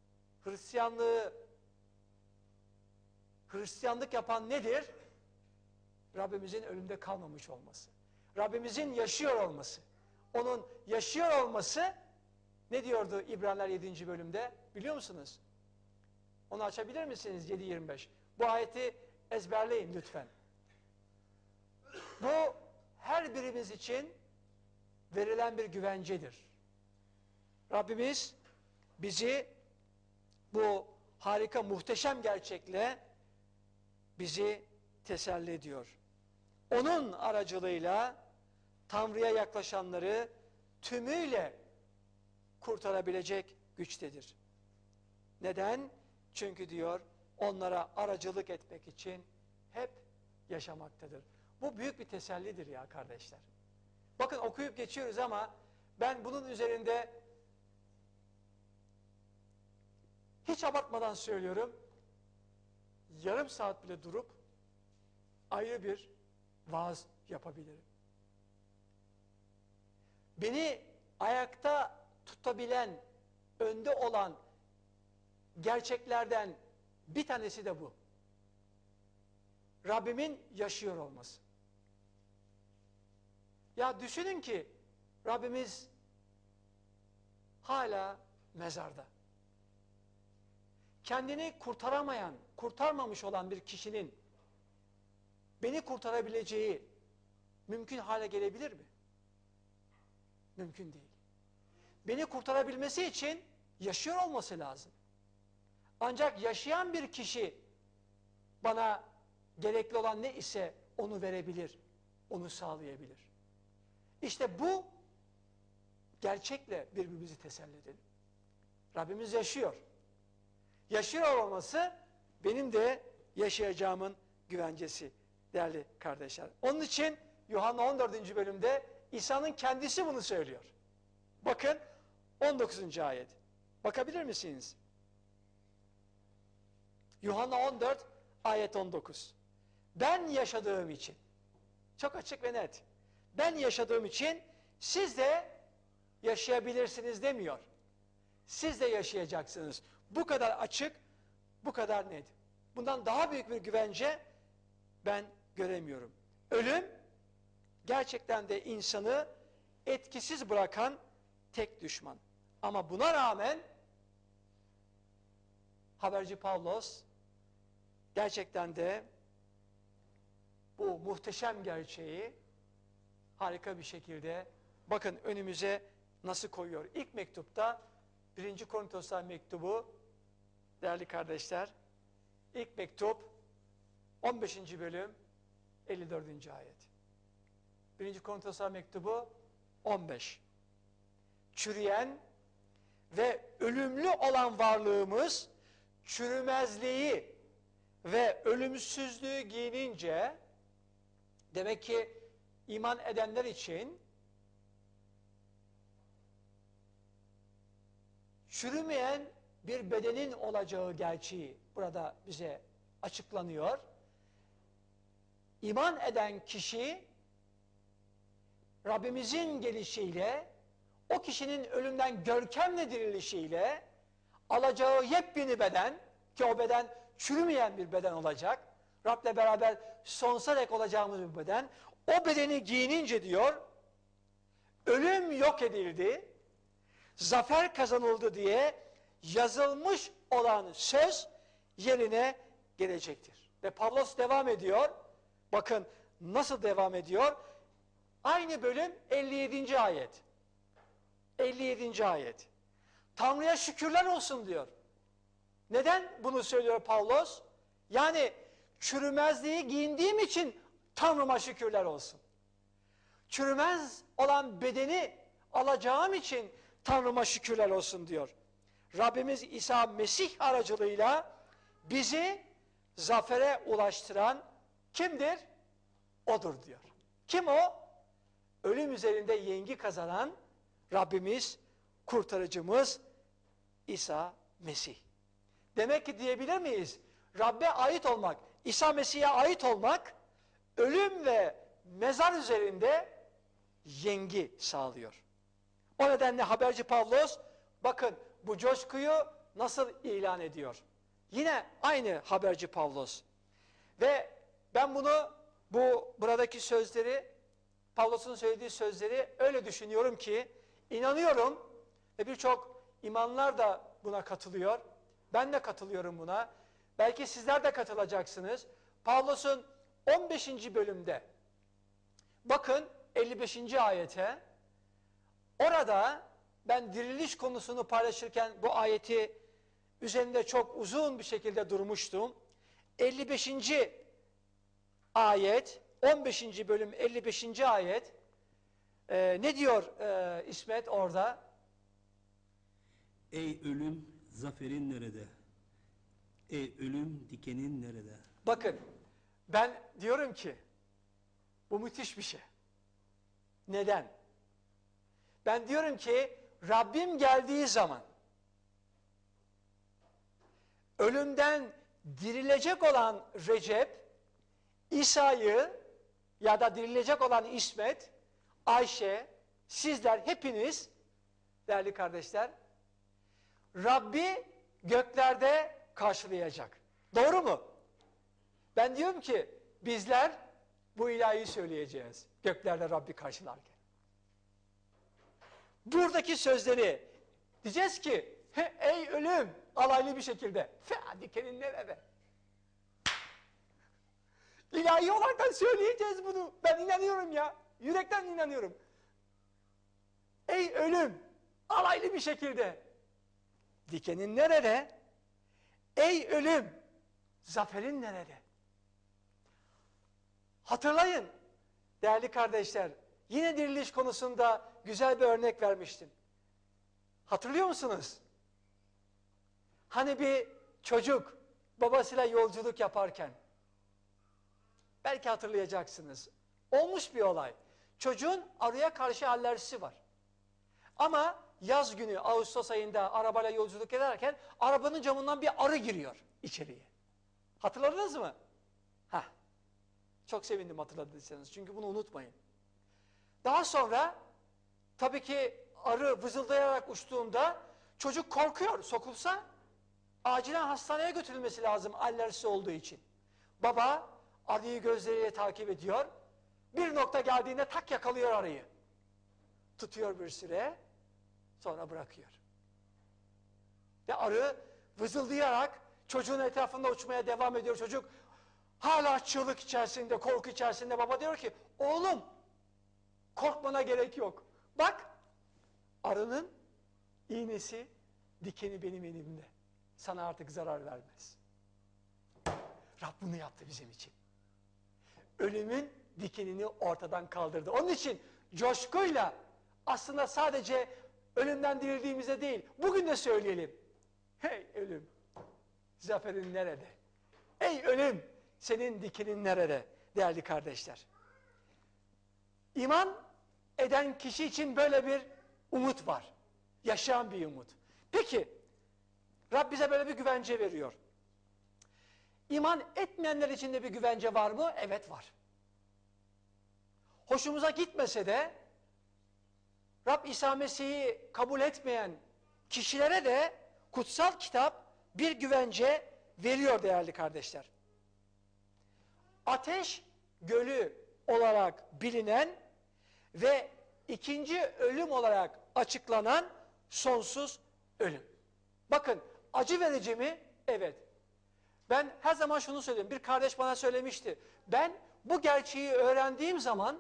Hristiyanlık yapan nedir? Rabbimizin ölümde kalmamış olması. Rabbimizin yaşıyor olması. Onun yaşıyor olması ne diyordu İbraniler 7. bölümde? Biliyor musunuz? Onu açabilir misiniz 7.25? Bu ayeti ezberleyin lütfen. Bu her birimiz için verilen bir güvencedir. Rabbimiz bizi bu harika, muhteşem gerçekle bizi teselli ediyor. Onun aracılığıyla Tanrı'ya yaklaşanları tümüyle kurtarabilecek güçtedir. Neden? Çünkü diyor onlara aracılık etmek için hep yaşamaktadır. Bu büyük bir tesellidir ya kardeşler. Bakın okuyup geçiyoruz ama ben bunun üzerinde hiç abartmadan söylüyorum, yarım saat bile durup ayrı bir vaaz yapabilirim. Beni ayakta tutabilen, önde olan gerçeklerden bir tanesi de bu. Rabbimin yaşıyor olması. Ya düşünün ki Rabbimiz hala mezarda. Kendini kurtarmamış olan bir kişinin beni kurtarabileceği mümkün hale gelebilir mi? Mümkün değil. Beni kurtarabilmesi için yaşıyor olması lazım. Ancak yaşayan bir kişi bana gerekli olan ne ise onu verebilir, onu sağlayabilir. İşte bu gerçekle birbirimizi teselli edelim. Rabbimiz yaşıyor. Yaşıyor olması benim de yaşayacağımın güvencesi değerli kardeşler. Onun için Yuhanna 14. bölümde İsa'nın kendisi bunu söylüyor. Bakın 19. ayet. Bakabilir misiniz? Yuhanna 14 ayet 19. Ben yaşadığım için, çok açık ve net, ben yaşadığım için siz de yaşayabilirsiniz demiyor. Siz de yaşayacaksınız. Bu kadar açık, bu kadar net. Bundan daha büyük bir güvence ben göremiyorum. Ölüm gerçekten de insanı etkisiz bırakan tek düşman. Ama buna rağmen haberci Pavlos gerçekten de bu muhteşem gerçeği harika bir şekilde bakın önümüze nasıl koyuyor. İlk mektupta 1. Korintoslar mektubu değerli kardeşler, ilk mektup 15. bölüm 54. ayet. 1. Korintoslar mektubu 15. Çürüyen ve ölümlü olan varlığımız çürümezliği ve ölümsüzlüğü giyinince demek ki iman edenler için çürümeyen bir bedenin olacağı gerçeği burada bize açıklanıyor. İman eden kişi Rabbimizin gelişiyle, o kişinin ölümden görkemle dirilişiyle alacağı yepyeni beden, ki o beden çürümeyen bir beden olacak, Rab'le beraber sonsuza dek olacağımız bir beden, o bedeni giyinince diyor, ölüm yok edildi, zafer kazanıldı diye yazılmış olan söz yerine gelecektir. Ve Pavlos devam ediyor, bakın nasıl devam ediyor, aynı bölüm 57. ayet. 57. ayet. Tanrı'ya şükürler olsun diyor. Neden bunu söylüyor Pavlos? Yani çürümezliği giyindiğim için Tanrı'ma şükürler olsun. Çürümez olan bedeni alacağım için Tanrı'ma şükürler olsun diyor. Rabbimiz İsa Mesih aracılığıyla bizi zafere ulaştıran kimdir? Odur diyor. Kim o? Ölüm üzerinde yengi kazanan Rabbimiz, kurtarıcımız İsa Mesih. Demek ki diyebilir miyiz? Rabbe ait olmak, İsa Mesih'e ait olmak, ölüm ve mezar üzerinde yengi sağlıyor. O nedenle haberci Pavlos bakın bu coşkuyu nasıl ilan ediyor. Yine aynı haberci Pavlos. Ve ben bunu buradaki sözleri, Pavlos'un söylediği sözleri öyle düşünüyorum ki inanıyorum ve birçok imamlar da buna katılıyor. Ben de katılıyorum buna. Belki sizler de katılacaksınız. Pavlos'un 15. bölümde bakın 55. ayete, orada ben diriliş konusunu paylaşırken bu ayeti üzerinde çok uzun bir şekilde durmuştum. 55. ayet, 15. bölüm 55. ayet ne diyor İsmet orada? Ey ölüm, zaferin nerede? Ey ölüm, dikenin nerede? Bakın ben diyorum ki bu müthiş bir şey. Neden? Ben diyorum ki Rabbim geldiği zaman ölümden dirilecek olan Recep, İsa'yı ya da dirilecek olan İsmet, Ayşe, sizler hepiniz değerli kardeşler Rabbi göklerde karşılayacak. Doğru mu? Ben diyorum ki bizler bu ilahiyi söyleyeceğiz göklerde Rabbi karşılarken. Buradaki sözleri diyeceğiz ki ey ölüm, alaylı bir şekilde dikenin nerede? İlahi olarak söyleyeceğiz bunu. Ben inanıyorum ya. Yürekten inanıyorum. Ey ölüm, alaylı bir şekilde dikenin nerede? Ey ölüm, zaferin nerede? Hatırlayın değerli kardeşler, yine diriliş konusunda güzel bir örnek vermiştim. Hatırlıyor musunuz? Hani bir çocuk babasıyla yolculuk yaparken, belki hatırlayacaksınız, olmuş bir olay. Çocuğun arıya karşı alerjisi var. Ama yaz günü Ağustos ayında arabayla yolculuk ederken arabanın camından bir arı giriyor içeriye. Hatırladınız mı? Heh. Çok sevindim hatırladıysanız çünkü bunu unutmayın. Daha sonra tabii ki arı vızıldayarak uçtuğunda çocuk korkuyor. Sokulsa acilen hastaneye götürülmesi lazım alerjisi olduğu için. Baba arıyı gözleriyle takip ediyor. Bir nokta geldiğinde tak yakalıyor arıyı. Tutuyor bir süre, sonra bırakıyor. Ve arı vızıldayarak çocuğun etrafında uçmaya devam ediyor. Çocuk hala çığlık içerisinde, korku içerisinde. Baba diyor ki, oğlum korkmana gerek yok. Bak, arının iğnesi, dikeni benim elimde. Sana artık zarar vermez. Rab bunu yaptı bizim için. Ölümün dikenini ortadan kaldırdı. Onun için coşkuyla aslında sadece ölümden dirildiğimizde değil, bugün de söyleyelim. Hey ölüm, zaferin nerede? Ey ölüm, senin dikenin nerede? Değerli kardeşler. İman eden kişi için böyle bir umut var. Yaşayan bir umut. Peki, Rab bize böyle bir güvence veriyor. İman etmeyenler için de bir güvence var mı? Evet var. Hoşumuza gitmese de Rab İsa Mesih'i kabul etmeyen kişilere de kutsal kitap bir güvence veriyor değerli kardeşler. Ateş gölü olarak bilinen ve ikinci ölüm olarak açıklanan sonsuz ölüm. Bakın acı verici mi? Evet. Ben her zaman şunu söylüyorum. Bir kardeş bana söylemişti. Ben bu gerçeği öğrendiğim zaman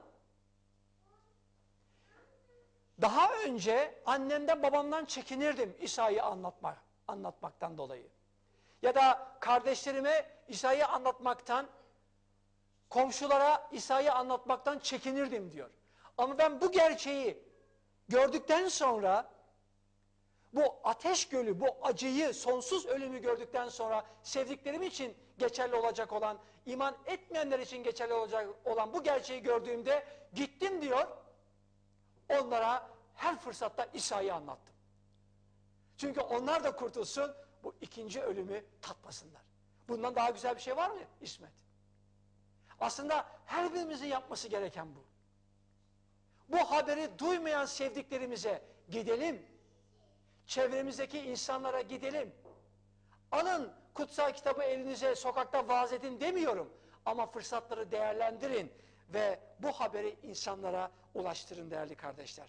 daha önce annemden babamdan çekinirdim İsa'yı anlatmaktan dolayı. Ya da kardeşlerime İsa'yı anlatmaktan, komşulara İsa'yı anlatmaktan çekinirdim diyor. Ama ben bu gerçeği gördükten sonra, bu ateş gölü, bu acıyı, sonsuz ölümü gördükten sonra sevdiklerim için geçerli olacak olan, iman etmeyenler için geçerli olacak olan bu gerçeği gördüğümde gittim diyor, onlara her fırsatta İsa'yı anlattım. Çünkü onlar da kurtulsun, bu ikinci ölümü tatmasınlar. Bundan daha güzel bir şey var mı İsmet? Aslında her birimizin yapması gereken bu. Bu haberi duymayan sevdiklerimize gidelim. Çevremizdeki insanlara gidelim. Alın kutsal kitabı elinize, sokakta vaaz edin demiyorum. Ama fırsatları değerlendirin ve bu haberi insanlara ulaştırın değerli kardeşler.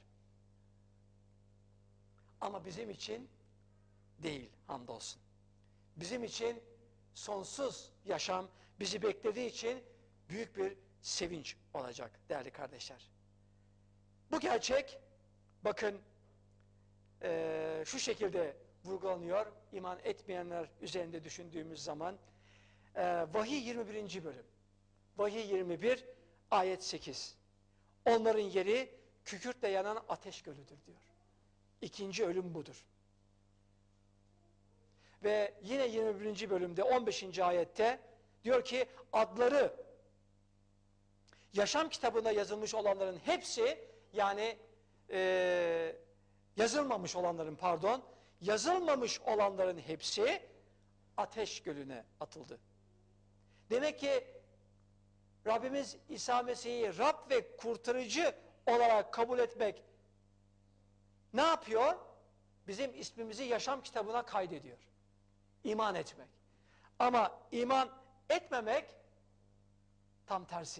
Ama bizim için değil, hamdolsun. Bizim için sonsuz yaşam bizi beklediği için büyük bir sevinç olacak değerli kardeşler. Bu gerçek bakın şu şekilde vurgulanıyor iman etmeyenler üzerinde düşündüğümüz zaman. Vahiy 21. bölüm. Vahiy 21 ayet 8. Onların yeri kükürtle yanan ateş gölüdür diyor. İkinci ölüm budur. Ve yine 21. bölümde 15. ayette diyor ki adları yaşam kitabında yazılmış olanların hepsi yani yazılmamış olanların hepsi ateş gölüne atıldı. Demek ki Rabbimiz İsa Mesih'i Rab ve kurtarıcı olarak kabul etmek ne yapıyor? Bizim ismimizi yaşam kitabına kaydediyor. İman etmek. Ama iman etmemek tam tersi.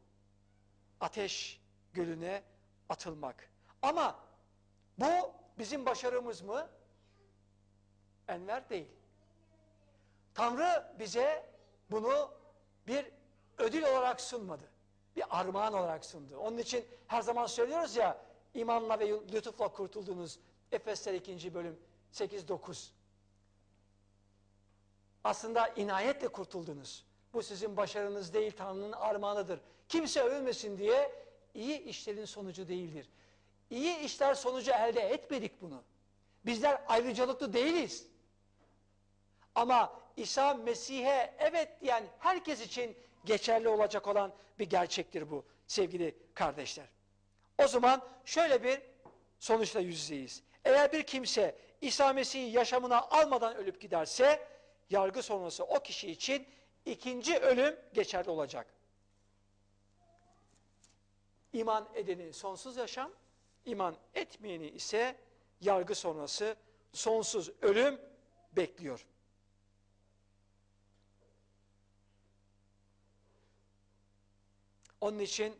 Ateş gölüne atılmak. Ama bu bizim başarımız mı? Enver değil. Tanrı bize bunu bir ödül olarak sunmadı. Bir armağan olarak sundu. Onun için her zaman söylüyoruz ya imanla ve lütufla kurtuldunuz. Efesler 2. bölüm 8-9. Aslında inayetle kurtuldunuz. Bu sizin başarınız değil, Tanrı'nın armağanıdır. Kimse övülmesin diye iyi işlerin sonucu değildir. İyi işler sonucu elde etmedik bunu. Bizler ayrıcalıklı değiliz. Ama İsa Mesih'e evet diyen herkes için geçerli olacak olan bir gerçektir bu sevgili kardeşler. O zaman şöyle bir sonuçla yüz yüzeyiz. Eğer bir kimse İsa Mesih'i yaşamına almadan ölüp giderse yargı sonrası o kişi için ikinci ölüm geçerli olacak. İman edeni sonsuz yaşam, iman etmeyeni ise yargı sonrası sonsuz ölüm bekliyor. Onun için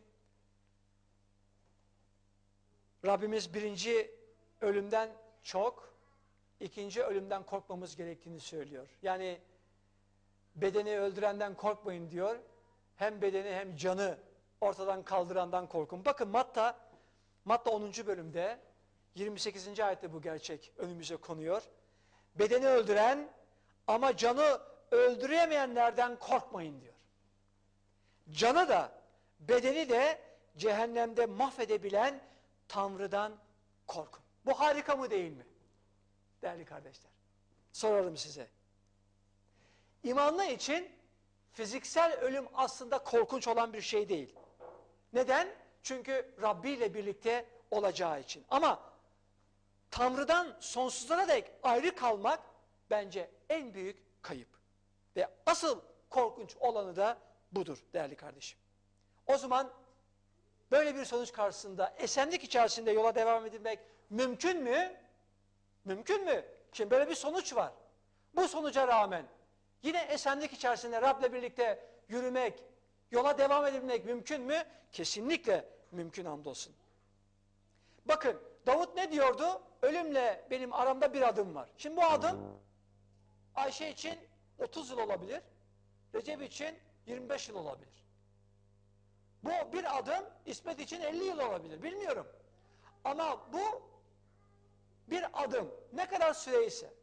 Rabbimiz birinci ölümden çok, ikinci ölümden korkmamız gerektiğini söylüyor. Yani bedeni öldürenden korkmayın diyor. Hem bedeni hem canı ortadan kaldırandan korkun. Bakın Matta 10. bölümde 28. ayette bu gerçek önümüze konuyor. Bedeni öldüren ama canı öldüremeyenlerden korkmayın diyor. Canı da bedeni de cehennemde mahvedebilen Tanrı'dan korkun. Bu harika mı değil mi? Değerli kardeşler. Sorarım size. İmanlı için fiziksel ölüm aslında korkunç olan bir şey değil. Neden? Çünkü Rabbi ile birlikte olacağı için. Ama Tanrı'dan sonsuzlara dek ayrı kalmak bence en büyük kayıp. Ve asıl korkunç olanı da budur değerli kardeşim. O zaman böyle bir sonuç karşısında esenlik içerisinde yola devam edilmek mümkün mü? Mümkün mü? Şimdi böyle bir sonuç var. Bu sonuca rağmen yine esenlik içerisinde Rab'le birlikte yürümek, yola devam edebilmek mümkün mü? Kesinlikle mümkün hamdolsun. Bakın Davut ne diyordu? Ölümle benim aramda bir adım var. Şimdi bu adım Ayşe için 30 yıl olabilir. Recep için 25 yıl olabilir. Bu bir adım İsmet için 50 yıl olabilir. Bilmiyorum. Ama bu bir adım ne kadar süreyse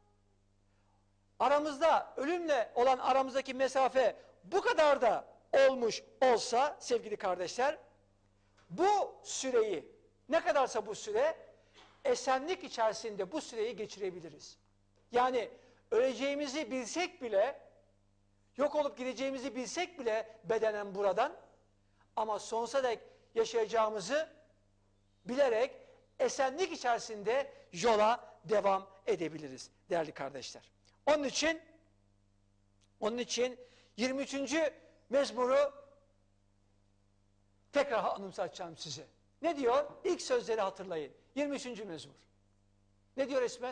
aramızda ölümle olan aramızdaki mesafe bu kadar da olmuş olsa sevgili kardeşler bu süreyi ne kadarsa bu süre esenlik içerisinde bu süreyi geçirebiliriz. Yani öleceğimizi bilsek bile yok olup gideceğimizi bilsek bile bedenen buradan ama sonsuza dek yaşayacağımızı bilerek esenlik içerisinde yola devam edebiliriz değerli kardeşler. Onun için 23. mezmuru tekrar anımsatacağım size. Ne diyor? İlk sözleri hatırlayın. 23. mezmur. Ne diyor İsmet?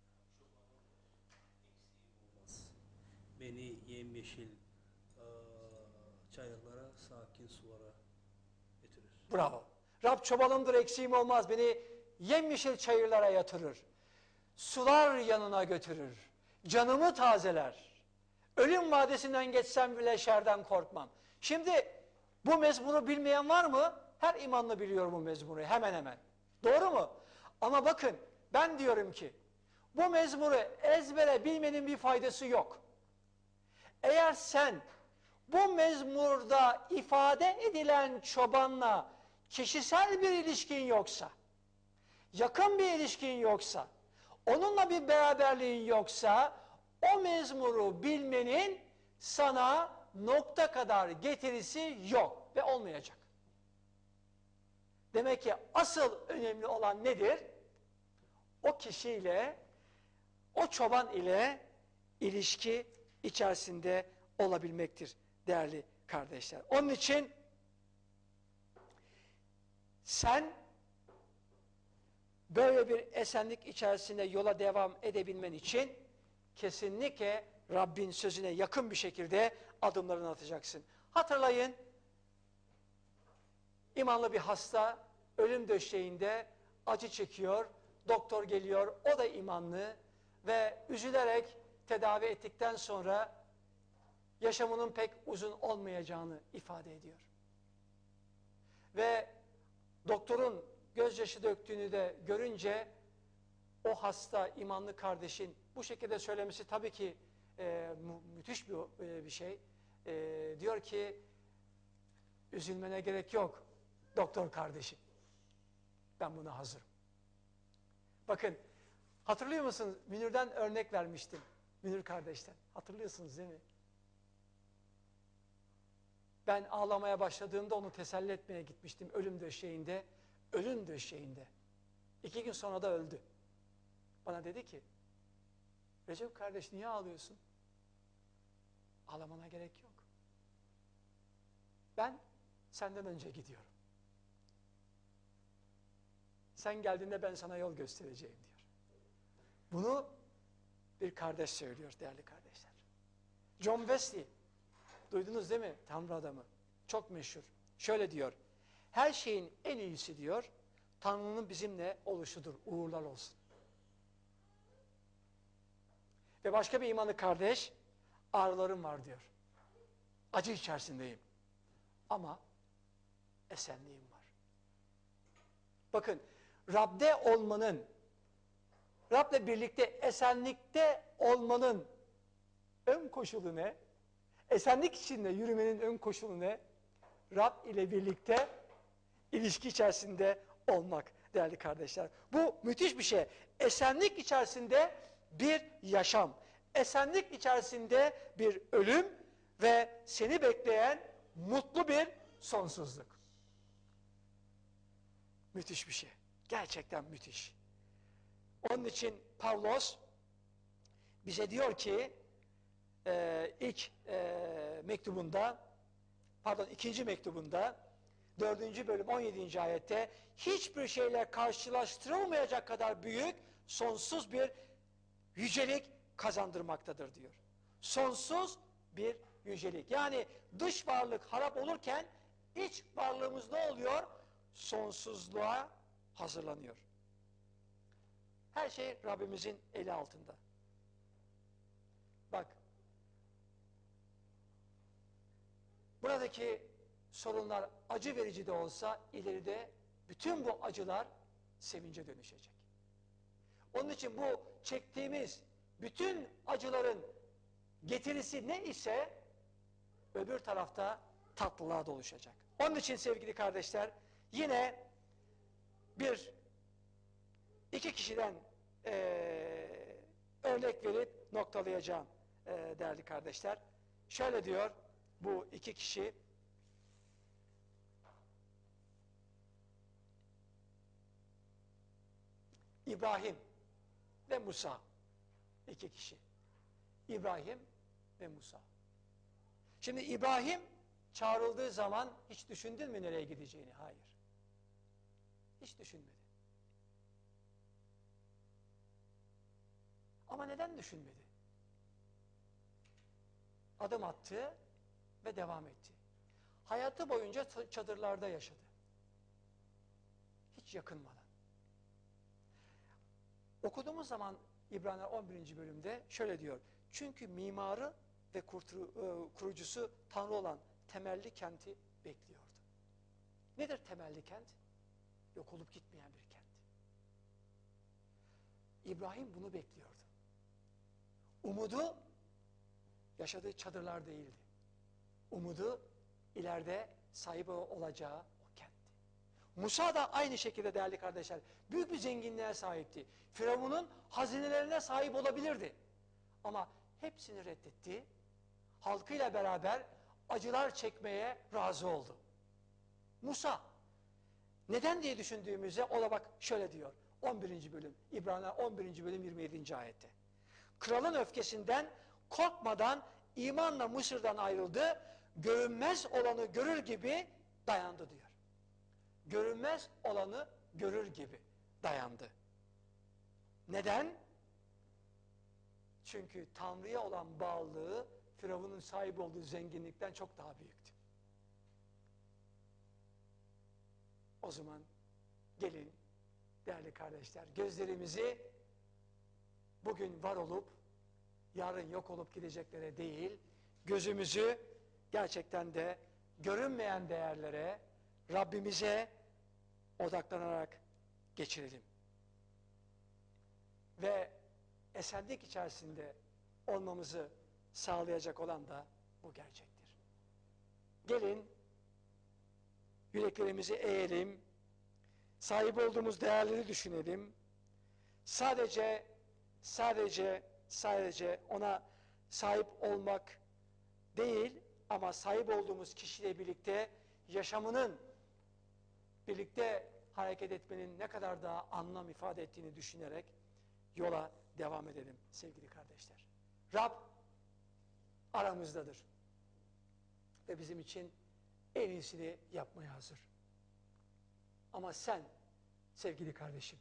Beni yemyeşil çayırlara, sakin sulara götürür. Bravo. Rab çobanımdır, eksiğim olmaz. Beni yemyeşil çayırlara yatırır. Sular yanına götürür. Canımı tazeler. Ölüm vadisinden geçsem bile şerden korkmam. Şimdi bu mezmuru bilmeyen var mı? Her imanlı biliyor bu mezmuru hemen hemen. Doğru mu? Ama bakın ben diyorum ki bu mezmuru ezbere bilmenin bir faydası yok. Eğer sen bu mezmurda ifade edilen çobanla kişisel bir ilişkin yoksa, yakın bir ilişkin yoksa, onunla bir beraberliğin yoksa, o mezmuru bilmenin sana nokta kadar getirisi yok ve olmayacak. Demek ki asıl önemli olan nedir? O kişiyle, o çoban ile ilişki içerisinde olabilmektir değerli kardeşler. Onun için sen böyle bir esenlik içerisinde yola devam edebilmen için kesinlikle Rabbin sözüne yakın bir şekilde adımlarını atacaksın. Hatırlayın, imanlı bir hasta ölüm döşeğinde acı çekiyor, doktor geliyor, o da imanlı ve üzülerek tedavi ettikten sonra yaşamının pek uzun olmayacağını ifade ediyor. Ve doktorun gözyaşı döktüğünü de görünce o hasta imanlı kardeşin bu şekilde söylemesi tabii ki müthiş bir şey. Diyor ki üzülmene gerek yok doktor kardeşim. Ben buna hazırım. Bakın hatırlıyor musunuz? Münir'den örnek vermiştim. Münir kardeşten. Hatırlıyorsunuz değil mi? Ben ağlamaya başladığımda onu teselli etmeye gitmiştim ölüm döşeğinde. Ölüm döşeğinde. 2 gün sonra da öldü. Bana dedi ki, Recep kardeş niye ağlıyorsun? Ağlamana gerek yok. Ben senden önce gidiyorum. Sen geldiğinde ben sana yol göstereceğim diyor. Bunu bir kardeş söylüyor değerli kardeşler. John Wesley, duydunuz değil mi? Tanrı adamı. Çok meşhur. Şöyle diyor, her şeyin en iyisi diyor, Tanrı'nın bizimle oluşudur. Uğurlar olsun. Ve başka bir imanlı kardeş, ağrılarım var diyor. Acı içerisindeyim. Ama esenliğim var. Bakın, Rab'de olmanın, Rab'le birlikte esenlikte olmanın ön koşulu ne? Esenlik içinde yürümenin ön koşulu ne? Rab ile birlikte ilişki içerisinde olmak değerli kardeşler. Bu müthiş bir şey. Esenlik içerisinde bir yaşam. Esenlik içerisinde bir ölüm ve seni bekleyen mutlu bir sonsuzluk. Müthiş bir şey. Gerçekten müthiş. Onun için Pavlos bize diyor ki ilk mektubunda, pardon ikinci mektubunda 4. bölüm 17. ayette hiçbir şeyle karşılaştırılmayacak kadar büyük, sonsuz bir yücelik kazandırmaktadır diyor. Sonsuz bir yücelik. Yani dış varlık harap olurken iç varlığımız ne oluyor? Sonsuzluğa hazırlanıyor. Her şey Rabbimizin eli altında. Bak, buradaki sorunlar acı verici de olsa ileride bütün bu acılar sevince dönüşecek. Onun için bu çektiğimiz bütün acıların getirisi ne ise öbür tarafta tatlılığa doluşacak. Onun için sevgili kardeşler yine iki kişiden örnek verip noktalayacağım değerli kardeşler. Şöyle diyor bu iki kişi. İbrahim ve Musa. İki kişi. İbrahim ve Musa. Şimdi İbrahim çağrıldığı zaman hiç düşündün mü nereye gideceğini? Hayır. Hiç düşünmedi. Ama neden düşünmedi? Adım attı ve devam etti. Hayatı boyunca çadırlarda yaşadı. Hiç yakınmadan. Okuduğumuz zaman İbraniler 11. bölümde şöyle diyor. Çünkü mimarı ve kurucusu Tanrı olan temelli kenti bekliyordu. Nedir temelli kent? Yok olup gitmeyen bir kent. İbrahim bunu bekliyordu. Umudu yaşadığı çadırlar değildi. Umudu ileride sahibi olacağı o kentti. Musa da aynı şekilde değerli kardeşler büyük bir zenginliğe sahipti. Firavun'un hazinelerine sahip olabilirdi. Ama hepsini reddetti. Halkıyla beraber acılar çekmeye razı oldu. Musa neden diye düşündüğümüzde o da bak şöyle diyor. 11. bölüm İbraniler 11. bölüm 27. ayette. Kralın öfkesinden korkmadan imanla Mısır'dan ayrıldı. Görünmez olanı görür gibi dayandı diyor. Görünmez olanı görür gibi dayandı. Neden? Çünkü Tanrı'ya olan bağlılığı Firavun'un sahip olduğu zenginlikten çok daha büyüktü. O zaman gelin değerli kardeşler gözlerimizi bugün var olup yarın yok olup gideceklere değil, gözümüzü gerçekten de görünmeyen değerlere, Rabbimize odaklanarak geçirelim. Ve esenlik içerisinde olmamızı sağlayacak olan da bu gerçektir. Gelin, yüreklerimizi eğelim, sahip olduğumuz değerleri düşünelim. Sadece ona sahip olmak değil ama sahip olduğumuz kişiyle birlikte yaşamının, birlikte hareket etmenin ne kadar daha anlam ifade ettiğini düşünerek yola devam edelim sevgili kardeşler. Rab aramızdadır ve bizim için en iyisini yapmaya hazır. Ama sen sevgili kardeşim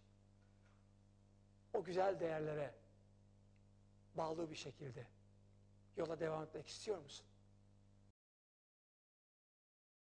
o güzel değerlere bağlı bir şekilde yola devam etmek istiyor musun?